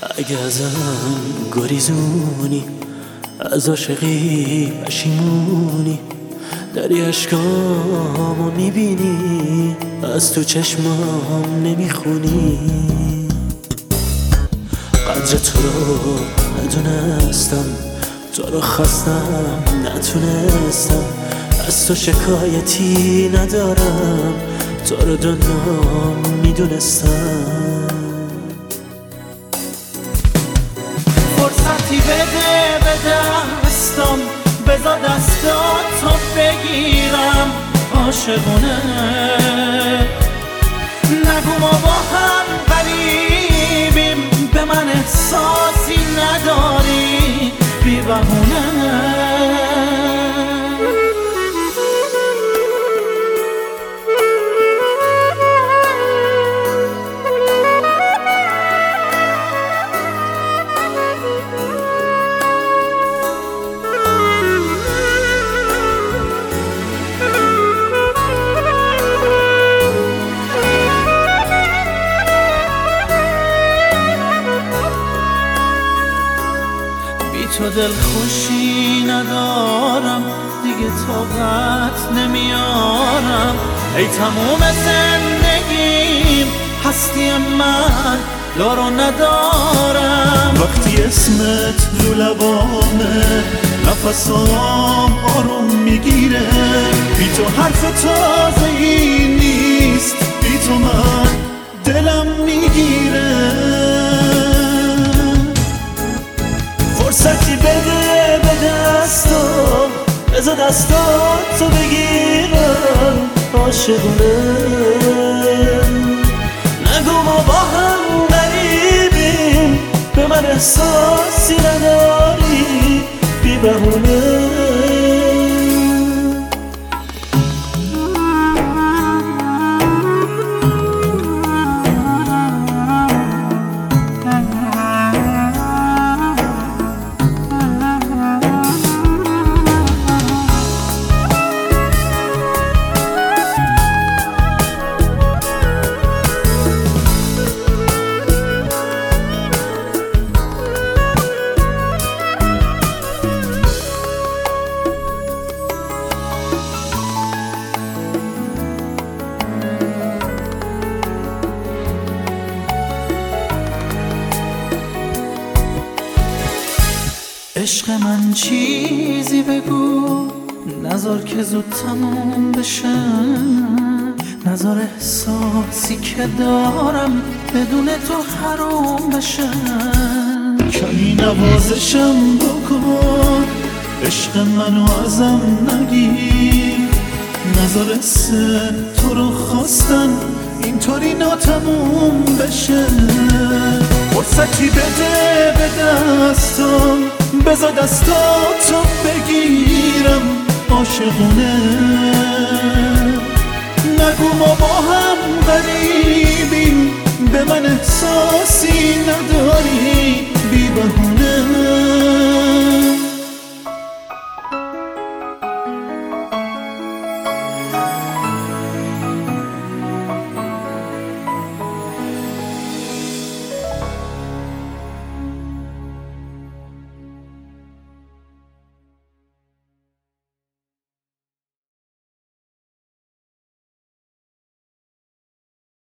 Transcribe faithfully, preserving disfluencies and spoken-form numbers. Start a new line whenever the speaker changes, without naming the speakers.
اگه ازم گریزونی، از عاشقی پشیمونی، داری اشکامو میبینی، از تو چشمام نمیخونی. قدر تو رو ندونستم، تو رو خواستم نتونستم، از تو شکایتی ندارم، تو رو دنیا میدونستم.
فرصتی بده به دستم، بذار دستاتو بگیرم عاشقونه. نگو ما با هم غریبیم، به من احساسی نداری بی بهونه. تو دل خوشی ندارم، دیگه طاقت نمیارم. ای تموم زندگیم، هستی من دارو ندارم.
وقتی اسمت رو لبامه، نفسام آروم میگیره. بی تو حرف تازه ای نیست، بی تو من دلم میگیره. فرصتی بده به دستم، بذار دستاتو بگیرم عاشقونه. نگو ما با هم غریبیم، به من احساسی نداری بی بهونه.
عشق من چیزی بگو، نذار که زود تموم بشه. نذار احساسی که دارم بدون تو حروم بشه.
کمی نوازشم بکن، عشق منو ازم نگیر. نذار حس تو رو خواستن اینطوری ناتموم بشه. فرصتی بده به دستم، بذار دستاتو بگیرم عاشقونه. نگو ما با هم غریبیم، به من احساسی نداری